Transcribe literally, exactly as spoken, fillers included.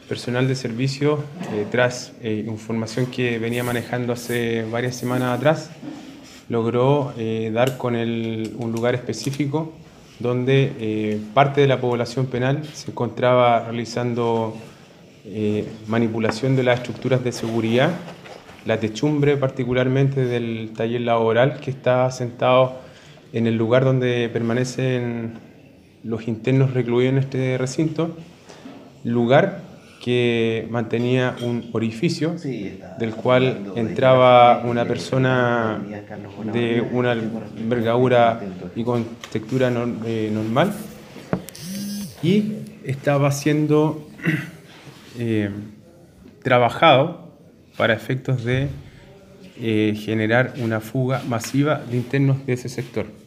personal de servicio, eh, tras eh, información que venía manejando hace varias semanas atrás, logró eh, dar con el, un lugar específico donde eh, parte de la población penal se encontraba realizando eh, manipulación de las estructuras de seguridad, la techumbre particularmente del taller laboral que está asentado en el lugar donde permanecen los internos recluidos en este recinto, lugar que mantenía un orificio del cual entraba una persona de una envergadura y con textura normal y estaba siendo eh, trabajado para efectos de eh, generar una fuga masiva de internos de ese sector.